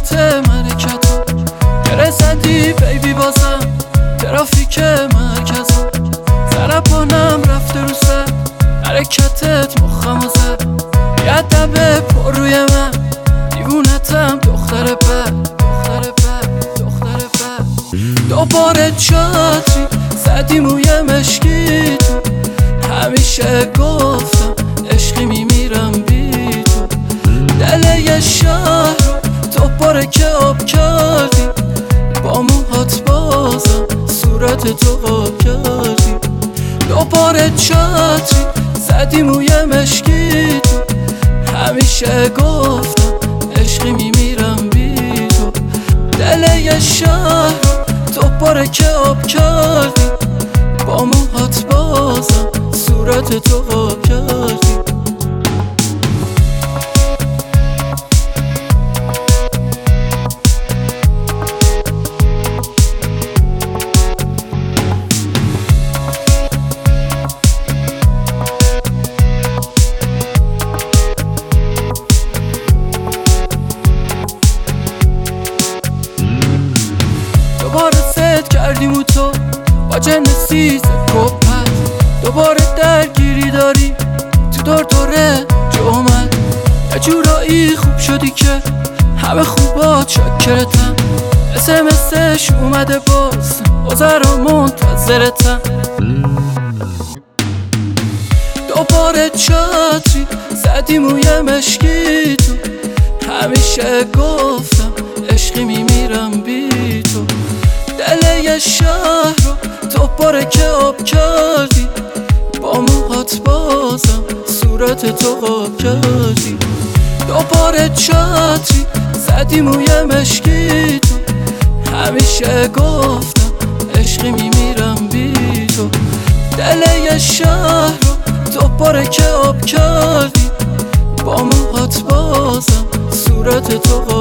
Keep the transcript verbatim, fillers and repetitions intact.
وسط مرکتو گره زدی بیبی بازم ترافیک مرکزو زرپانم رفته رو سر حرکتت مخمو زد بیادبه پر روی من دیوونتم دختر بد دختر بد دختر بد دوباره چاتری زدی موی مشکی تو همیشه گفتم عشقی میمیرم بی تو دل یه شهر تو پاره که آب کردی با موهات بازم صورت تو آب کردی دوباره چاتری زدی موی مشکی تو همیشه گفتم عشقی میمیرم بی تو دل یه شهر تو پاره که آب کردی با موهات بازم صورت تو آب کردی دوباره ست کردیم و تو با جنسیز کپت دوباره درگیری داری تو دور دوره جومت یه جورایی خوب شدی که همه خوبات شکرتم اسمسش اومده باز بازر و منتظرتم دوباره چاتری زدی موی مشکی تو همیشه گفتم عشقی میمیرم بی تو دل یه شهر رو تو پاره که آب کردی با موهات بازم صورت تو آب کردی دوباره چاتری زدی موی مشکی تو همیشه گفتم عشقی میمیرم بی تو دل یه شهر رو تو پاره که آب کردی با موهات بازم صورت تو